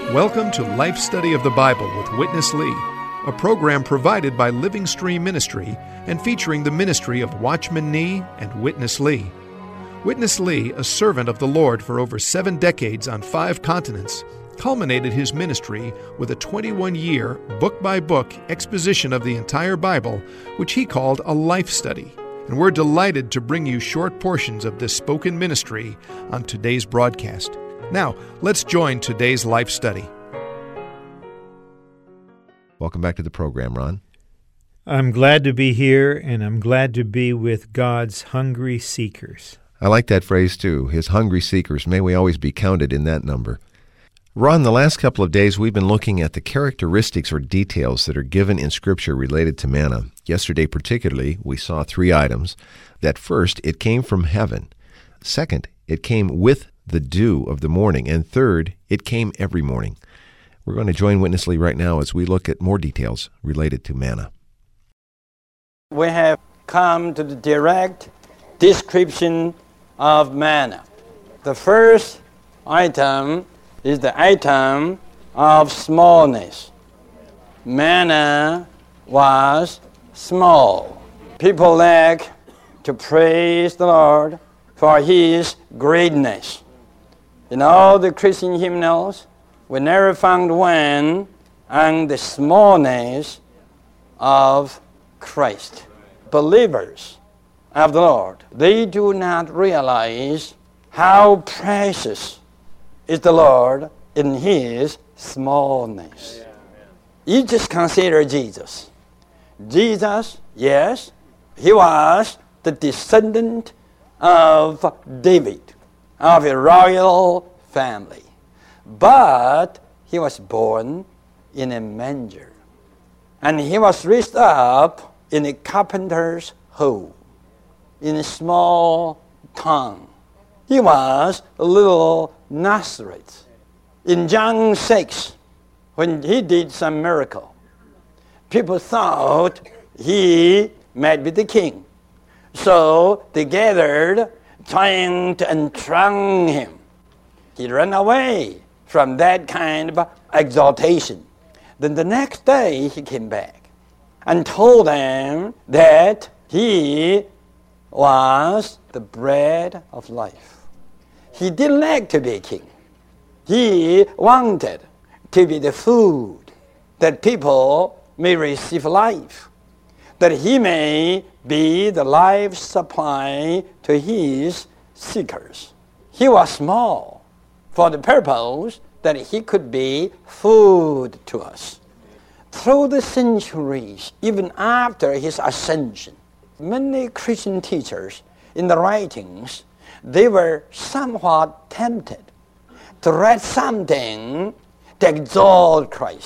Welcome to Life Study of the Bible with Witness Lee, a program provided by Living Stream Ministry and featuring the ministry of Watchman Nee and Witness Lee. Witness Lee, a servant of the Lord for over 7 decades on 5 continents, culminated his ministry with a 21-year, book-by-book exposition of the entire Bible, which he called a life study. And we're delighted to bring you short portions of this spoken ministry on today's broadcast. Now, let's join today's life study. Welcome back to the program, Ron. I'm glad to be here, and I'm glad to be with God's hungry seekers. I like that phrase, too. His hungry seekers. May we always be counted in that number. Ron, the last couple of days we've been looking at the characteristics or details that are given in Scripture related to manna. Yesterday particularly, we saw 3 items. That first, it came from heaven. Second, it came with the dew of the morning. And third, it came every morning. We're going to join Witness Lee right now as we look at more details related to manna. We have come to the direct description of manna. The first item is the item of smallness. Manna was small. People like to praise the Lord for His greatness. In all the Christian hymnals, we never found one on the smallness of Christ. Believers of the Lord, they do not realize how precious is the Lord in His smallness. You just consider Jesus. Jesus, yes, He was the descendant of David, of a royal family. But He was born in a manger. And He was raised up in a carpenter's hole, in a small town. He was a little Nazareth. In John 6, when He did some miracle, people thought He might be the king. So they gathered, trying to enthron Him. He ran away from that kind of exaltation. Then the next day He came back and told them that He was the bread of life. He didn't like to be a king. He wanted to be the food that people may receive life, that He may be the life supply to His seekers. He was small for the purpose that He could be food to us. Through the centuries, even after His ascension, many Christian teachers in the writings, they were somewhat tempted to write something to exalt Christ,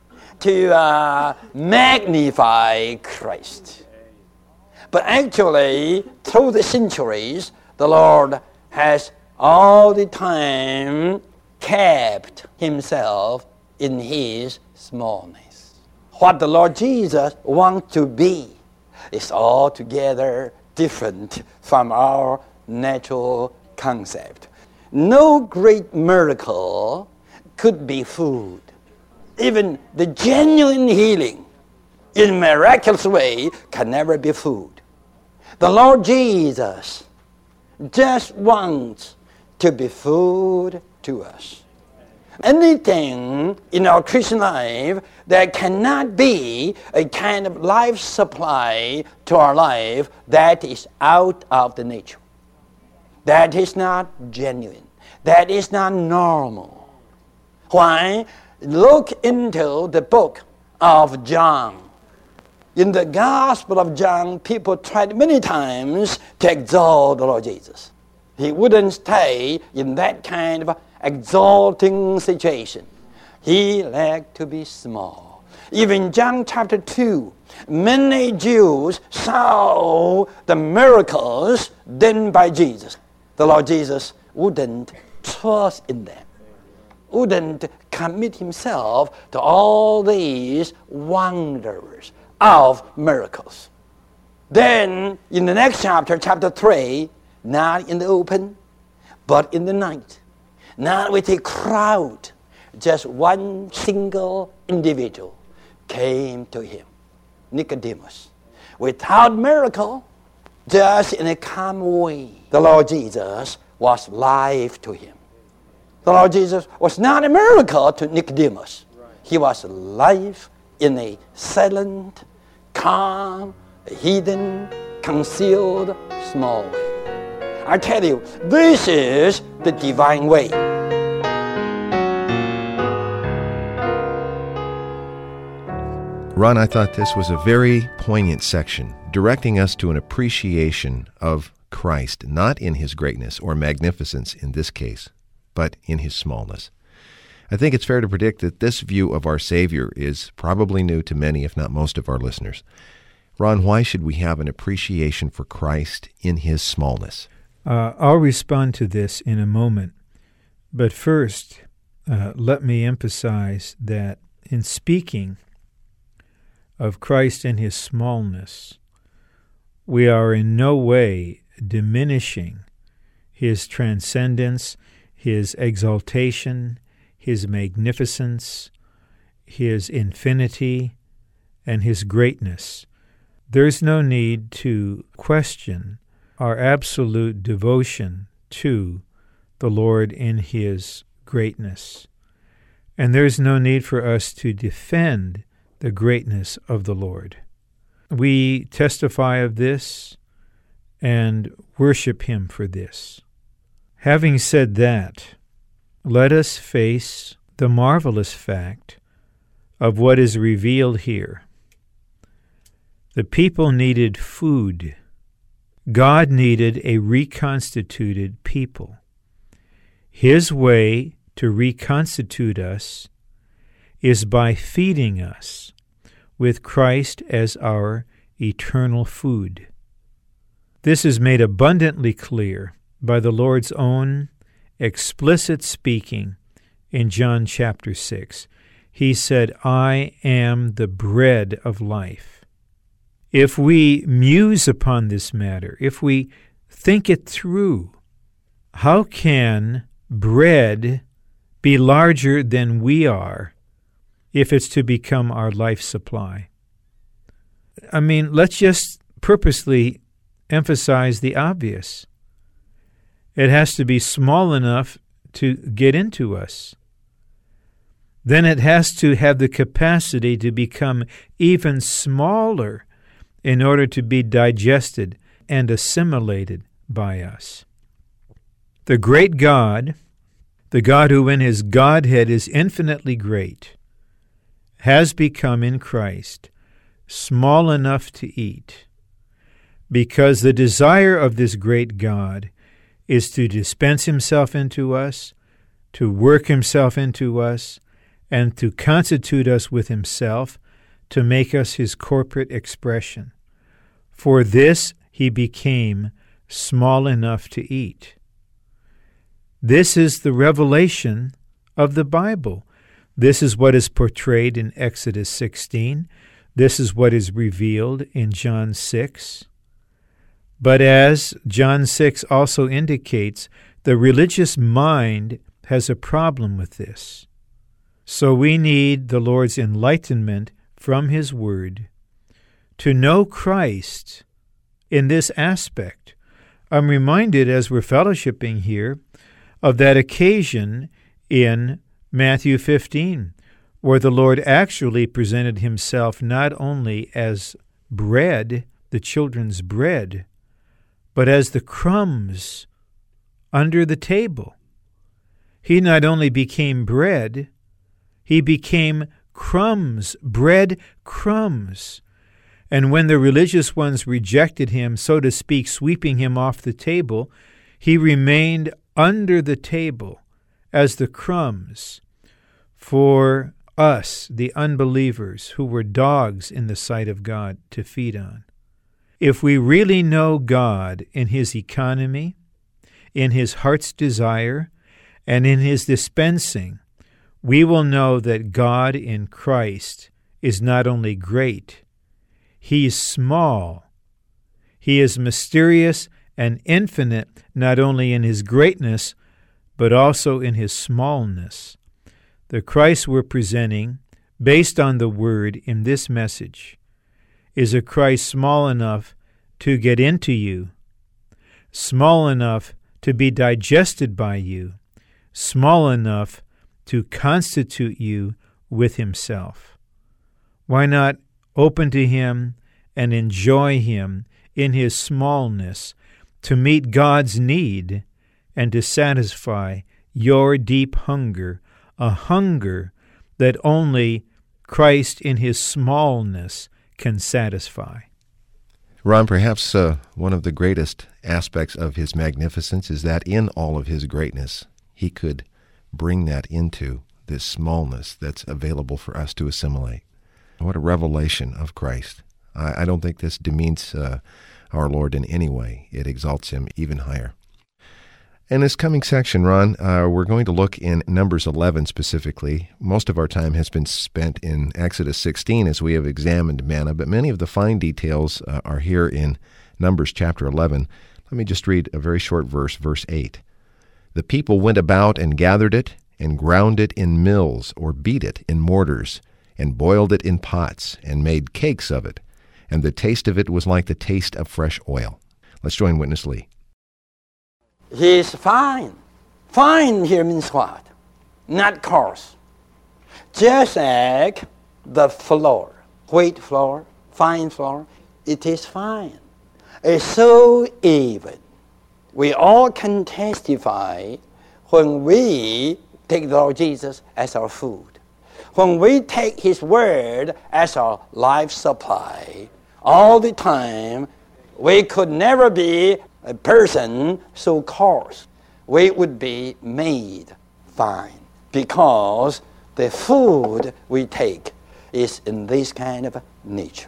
to magnify Christ. But actually, through the centuries, the Lord has all the time kept Himself in His smallness. What the Lord Jesus wants to be is altogether different from our natural concept. No great miracle could be food. Even the genuine healing in a miraculous way can never be food. The Lord Jesus just wants to be food to us. Anything in our Christian life that cannot be a kind of life supply to our life, that is out of the nature. That is not genuine. That is not normal. Why? Look into the book of John. In the Gospel of John, people tried many times to exalt the Lord Jesus. He wouldn't stay in that kind of exalting situation. He liked to be small. Even John chapter 2, many Jews saw the miracles done by Jesus. The Lord Jesus wouldn't trust in them, wouldn't commit Himself to all these wonders of miracles. Then, in the next chapter, chapter 3, not in the open, but in the night, not with a crowd, just one single individual came to him, Nicodemus. Without miracle, just in a calm way, the Lord Jesus was life to him. The Lord Jesus was not a miracle to Nicodemus. He was life in a silent, calm, hidden, concealed, small way. I tell you, this is the divine way. Ron, I thought this was a very poignant section, directing us to an appreciation of Christ, not in his greatness or magnificence in this case, but in his smallness. I think it's fair to predict that this view of our Savior is probably new to many, if not most, of our listeners. Ron, why should we have an appreciation for Christ in his smallness? I'll respond to this in a moment. But first, let me emphasize that in speaking of Christ in his smallness, we are in no way diminishing his transcendence, his exaltation, his magnificence, his infinity, and his greatness. There's no need to question our absolute devotion to the Lord in his greatness. And there's no need for us to defend the greatness of the Lord. We testify of this and worship him for this. Having said that, let us face the marvelous fact of what is revealed here. The people needed food. God needed a reconstituted people. His way to reconstitute us is by feeding us with Christ as our eternal food. This is made abundantly clear by the Lord's own explicit speaking in John chapter 6. He said, "I am the bread of life." If we muse upon this matter, if we think it through, how can bread be larger than we are if it's to become our life supply? I mean, let's just purposely emphasize the obvious. It has to be small enough to get into us. Then it has to have the capacity to become even smaller in order to be digested and assimilated by us. The great God, the God who in his Godhead is infinitely great, has become in Christ small enough to eat, because the desire of this great God is to dispense himself into us, to work himself into us, and to constitute us with himself, to make us his corporate expression. For this he became small enough to eat. This is the revelation of the Bible. This is what is portrayed in Exodus 16. This is what is revealed in John 6. But as John 6 also indicates, the religious mind has a problem with this. So we need the Lord's enlightenment from his word to know Christ in this aspect. I'm reminded as we're fellowshipping here of that occasion in Matthew 15, where the Lord actually presented himself not only as bread, the children's bread, but as the crumbs under the table. He not only became bread, he became crumbs, bread crumbs. And when the religious ones rejected him, so to speak, sweeping him off the table, he remained under the table as the crumbs for us, the unbelievers, who were dogs in the sight of God, to feed on. If we really know God in his economy, in his heart's desire, and in his dispensing, we will know that God in Christ is not only great, he is small. He is mysterious and infinite, not only in his greatness, but also in his smallness. The Christ we're presenting, based on the Word in this message, is a Christ small enough to get into you, small enough to be digested by you, small enough to constitute you with Himself. Why not open to Him and enjoy Him in His smallness to meet God's need and to satisfy your deep hunger, a hunger that only Christ in His smallness can satisfy? Ron, perhaps one of the greatest aspects of His magnificence is that in all of His greatness, He could bring that into this smallness that's available for us to assimilate. What a revelation of Christ. I don't think this demeans our Lord in any way. It exalts Him even higher. In this coming section, Ron, we're going to look in Numbers 11 specifically. Most of our time has been spent in Exodus 16 as we have examined manna, but many of the fine details are here in Numbers chapter 11. Let me just read a very short verse, verse 8. The people went about and gathered it and ground it in mills or beat it in mortars and boiled it in pots and made cakes of it, and the taste of it was like the taste of fresh oil. Let's join Witness Lee. He is fine. Fine here means what? Not coarse. Just like the flour, wheat flour, fine flour, it is fine. It's so even. We all can testify when we take the Lord Jesus as our food. When we take His Word as our life supply, all the time, we could never be a person so coarse. We would be made fine because the food we take is in this kind of nature.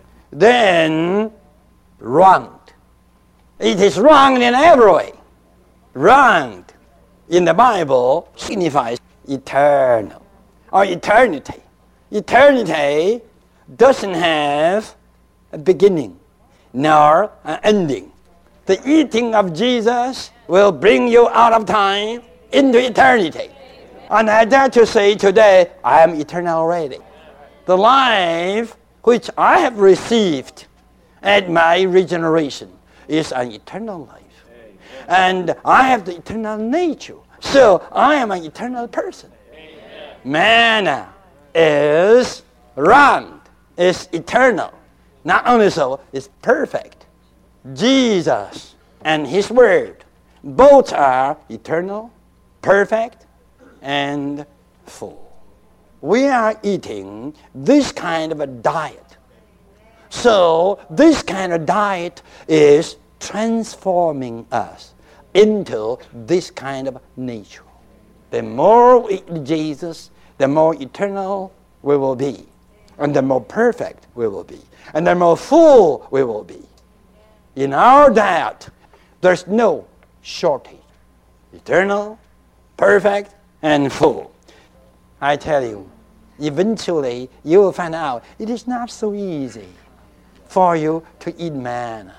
Then, wronged. It is wronged in every way. Wronged in the Bible signifies eternal or eternity. Eternity doesn't have a beginning nor an ending. The eating of Jesus will bring you out of time into eternity. And I dare to say today, I am eternal already. The life which I have received at my regeneration is an eternal life. And I have the eternal nature. So I am an eternal person. Manna is round, is eternal. Not only so, it's perfect. Jesus and His Word, both are eternal, perfect, and full. We are eating this kind of a diet. So this kind of diet is transforming us into this kind of nature. The more we eat Jesus, the more eternal we will be, and the more perfect we will be, and the more full we will be. In our diet, there's no shortage. Eternal, perfect, and full. I tell you, eventually you will find out it is not so easy for you to eat manna.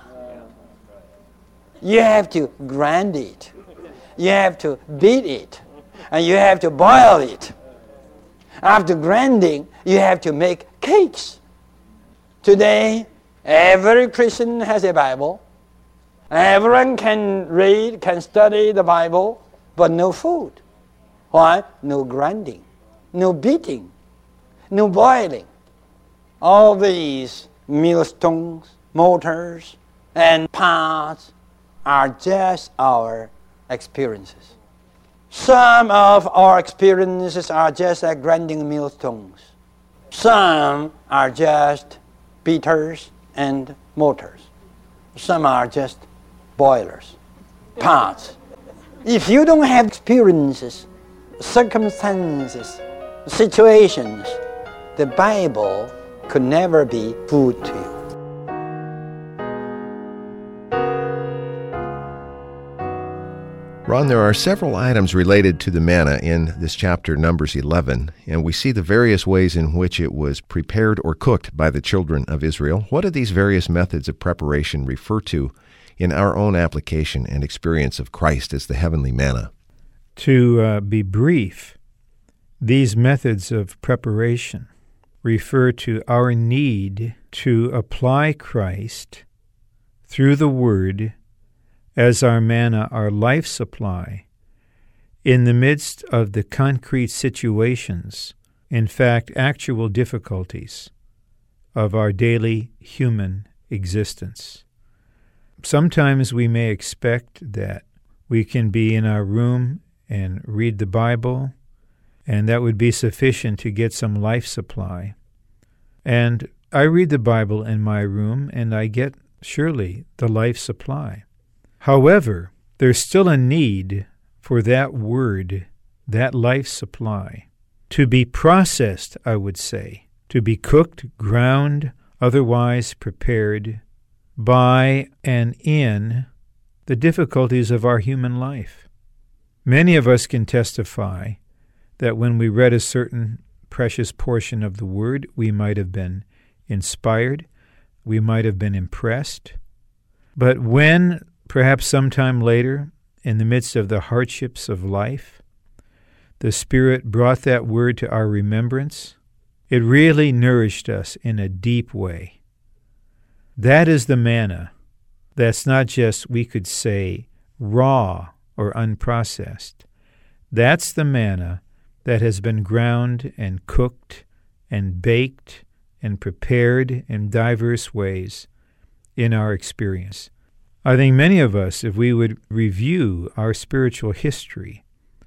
You have to grind it. You have to beat it. And you have to boil it. After grinding, you have to make cakes. Today, every Christian has a Bible. Everyone can read, can study the Bible, but no food. Why? No grinding, no beating, no boiling. All these millstones, mortars, and pots are just our experiences. Some of our experiences are just like grinding millstones. Some are just beaters and mortars. Some are just boilers, pots. If you don't have experiences, circumstances, situations, the Bible could never be food to you. Ron, there are several items related to the manna in this chapter, Numbers 11, and we see the various ways in which it was prepared or cooked by the children of Israel. What do these various methods of preparation refer to in our own application and experience of Christ as the heavenly manna? To be brief, These methods of preparation refer to our need to apply Christ through the Word as our manna, our life supply, in the midst of the concrete situations, in fact, actual difficulties of our daily human existence. Sometimes we may expect that we can be in our room and read the Bible, and that would be sufficient to get some life supply. And I read the Bible in my room, and I get, surely, the life supply. However, there's still a need for that word, that life supply, to be processed, I would say, to be cooked, ground, otherwise prepared by and in the difficulties of our human life. Many of us can testify that when we read a certain precious portion of the Word, we might have been inspired, we might have been impressed. But when, perhaps sometime later, in the midst of the hardships of life, the Spirit brought that Word to our remembrance, it really nourished us in a deep way. That is the manna. That's not just, we could say, raw or unprocessed. That's the manna that has been ground and cooked and baked and prepared in diverse ways in our experience. I think many of us, if we would review our spiritual history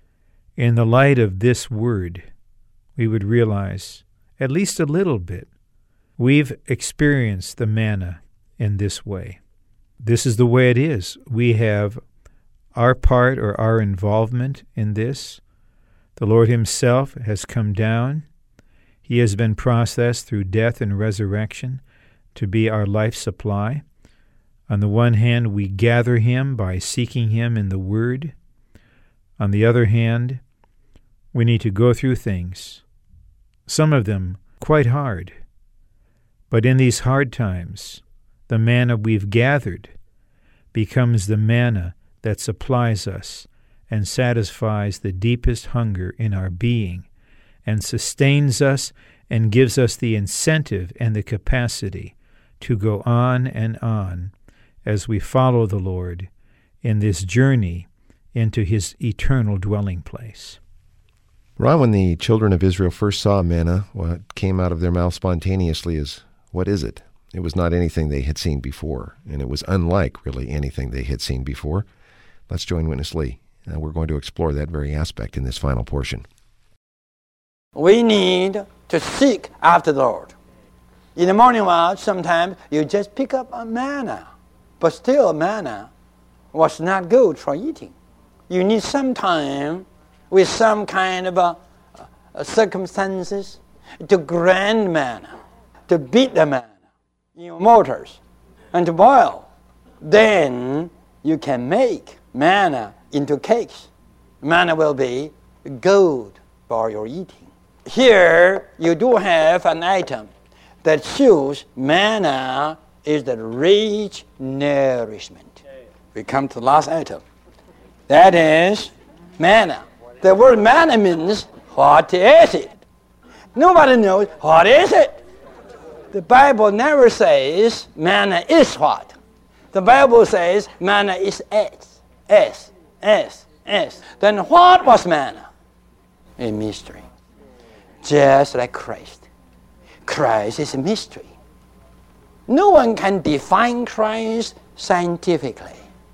in the light of this word, we would realize, at least a little bit, we've experienced the manna in this way. This is the way it is. We have our part or our involvement in this. The Lord himself has come down. He has been processed through death and resurrection to be our life supply. On the one hand, we gather him by seeking him in the Word. On the other hand, we need to go through things, some of them quite hard. But in these hard times, the manna we've gathered becomes the manna that supplies us and satisfies the deepest hunger in our being and sustains us and gives us the incentive and the capacity to go on and on as we follow the Lord in this journey into his eternal dwelling place. Ron, when the children of Israel first saw manna, what came out of their mouth spontaneously is, what is it? It was not anything they had seen before, and it was unlike, really, anything they had seen before. Let's join Witness Lee. We're going to explore that very aspect in this final portion. We need to seek after the Lord. In the morning watch, sometimes you just pick up a manna, but still manna was not good for eating. You need some time with some kind of circumstances to grind manna, to beat the manna in mortars, and to boil. Then you can make manna into cakes. Manna will be good for your eating. Here you do have an item that shows manna is the rich nourishment. We come to the last item. That is manna. The word manna means, what is it? Nobody knows what is it. The Bible never says manna is what. The Bible says manna is S. Then what was manna? A mystery. Just like Christ. Christ is a mystery. No one can define Christ scientifically.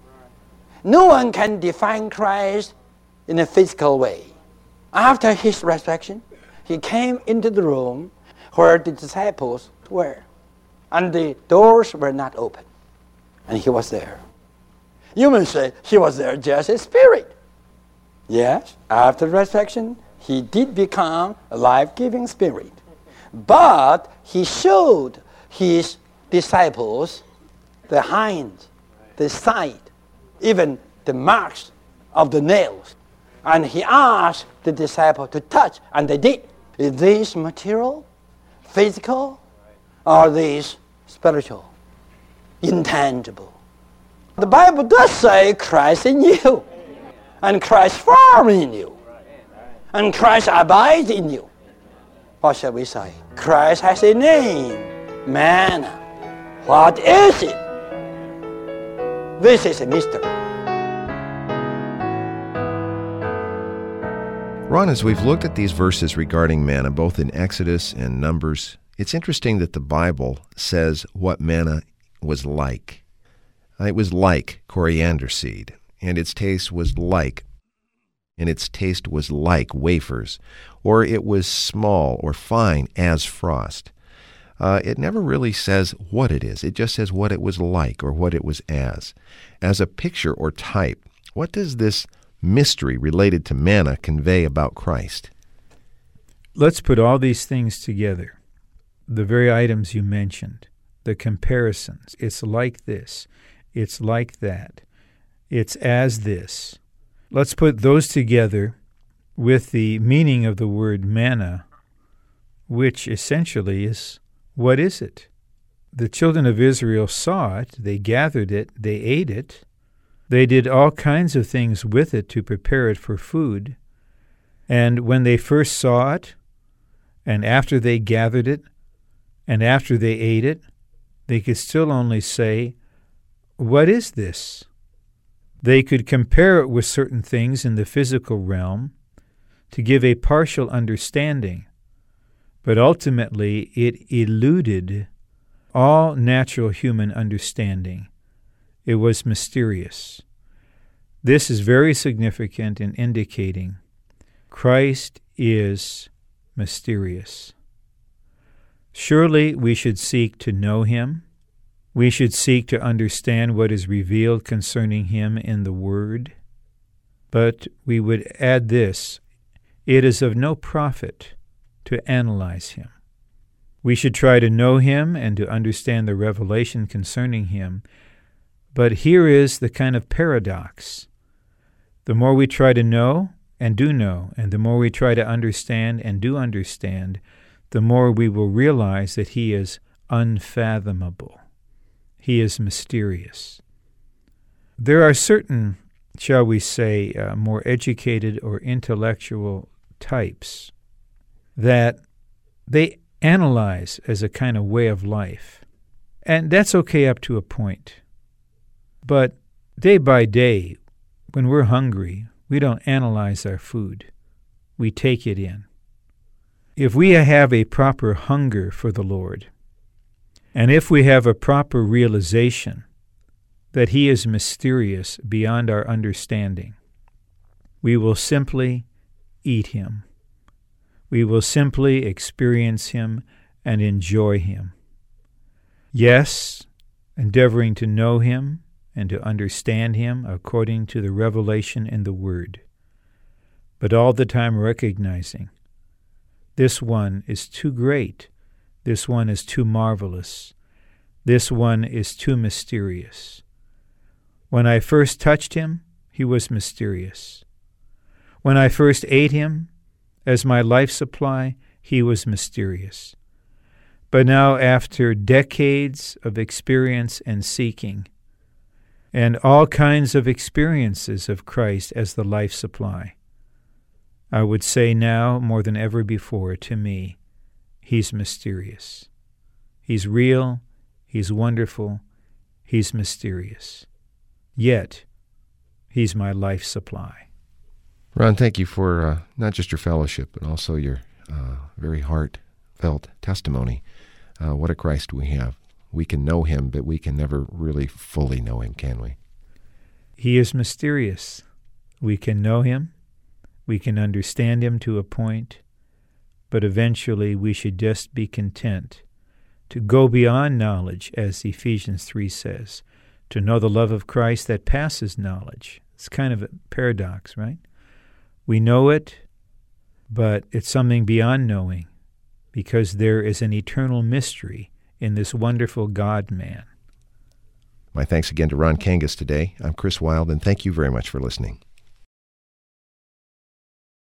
No one can define Christ in a physical way. After his resurrection, he came into the room where the disciples were, and the doors were not open, and he was there. You may say he was there just as spirit. Yes, after the resurrection, he did become a life-giving spirit. But he showed his disciples the hands, the side, even the marks of the nails. And he asked the disciple to touch, and they did. Is this material, physical, or this spiritual, intangible? The Bible does say Christ in you, and Christ formed in you. and Christ abides in you. What shall we say? Christ has a name, manna. What is it? This is a mystery. Ron, as we've looked at these verses regarding manna, both in Exodus and Numbers, it's interesting that the Bible says what manna was like. It was like coriander seed, and its taste was like wafers, or it was small or fine as frost. It never really says what it is. It just says what it was like or what it was as. As a picture or type, what does this mystery related to manna convey about Christ? Let's put all these things together. The very items you mentioned, the comparisons. It's like this. It's like that. It's as this. Let's put those together with the meaning of the word manna, which essentially is, what is it? The children of Israel saw it, they gathered it, they ate it, they did all kinds of things with it to prepare it for food. And when they first saw it, and after they gathered it, and after they ate it, they could still only say, what is this? They could compare it with certain things in the physical realm to give a partial understanding, but ultimately it eluded all natural human understanding. It was mysterious. This is very significant in indicating Christ is mysterious. Surely we should seek to know him. We should seek to understand what is revealed concerning him in the Word. But we would add this: it is of no profit to analyze him. We should try to know him and to understand the revelation concerning him. But here is the kind of paradox. The more we try to know, and the more we try to understand and do understand, the more we will realize that he is unfathomable. He is mysterious. There are certain, shall we say, more educated or intellectual types that they analyze as a kind of way of life. And that's okay up to a point. But day by day, when we're hungry, we don't analyze our food. We take it in. If we have a proper hunger for the Lord, and if we have a proper realization that he is mysterious beyond our understanding, we will simply eat him. We will simply experience him and enjoy him. Yes, endeavoring to know him and to understand him according to the revelation in the Word, but all the time recognizing this one is too great, this one is too marvelous, this one is too mysterious. When I first touched him, he was mysterious. When I first ate him as my life supply, he was mysterious. But now, after decades of experience and seeking, and all kinds of experiences of Christ as the life supply, I would say now, more than ever before, to me, he's mysterious. He's real, he's wonderful, he's mysterious. Yet, he's my life supply. Ron, thank you for not just your fellowship, but also your very heartfelt testimony. What a Christ we have. We can know him, but we can never really fully know him, can we? He is mysterious. We can know him. We can understand him to a point. But eventually we should just be content to go beyond knowledge, as Ephesians 3 says, to know the love of Christ that passes knowledge. It's kind of a paradox, right? We know it, but it's something beyond knowing, because there is an eternal mystery in this wonderful God-man. My thanks again to Ron Kangas today. I'm Chris Wilde, and thank you very much for listening.